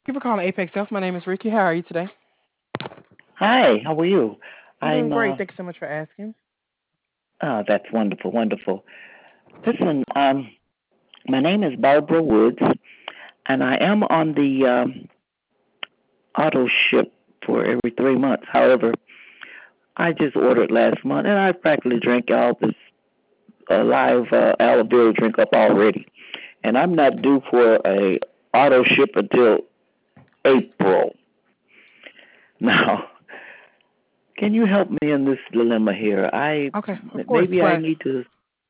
Thank you for calling Apex Health. My name is Ricky. How are you today? Hi, how are you? I'm doing I'm great. Thank you so much for asking. that's wonderful, wonderful. Listen, my name is Barbara Woods, and I am on the auto ship for every 3 months. However, I just ordered last month, and I practically drank all this live aloe vera drink up already, and I'm not due for a auto ship until April. Now, can you help me in this dilemma here? I Okay, of course. maybe I But need to.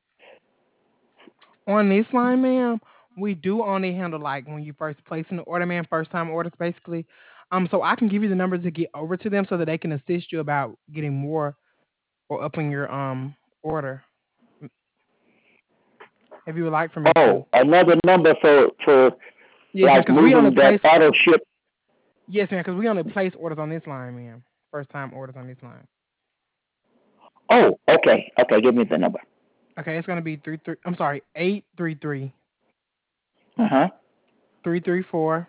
on this line, ma'am, we do only handle like when you first place in the order, ma'am, first time orders basically. So I can give you the number to get over to them so that they can assist you about getting more or upping your order if you would like for me to. Oh, another number for Yes, ma'am, like because we only moving that place auto ship. yes, ma'am, because we only place orders on this line, ma'am. First time orders on this line. Oh, okay, okay. Give me the number. Okay, it's gonna be three three. I'm sorry, 833 Uh huh. 334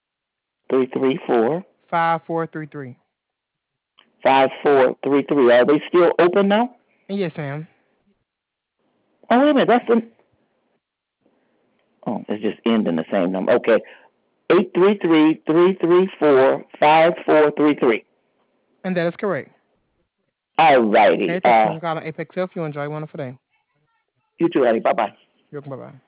334 5433. 5433. Are they still open now? And yes, ma'am. Oh, wait a minute. That's the. Oh, it's just ending the same number. Okay. 833-334-5433. And that is correct. All righty. Okay, thank you so much for calling Apex Health. You enjoy a wonderful day. You too, Eddie. Bye bye. You're welcome. Bye bye.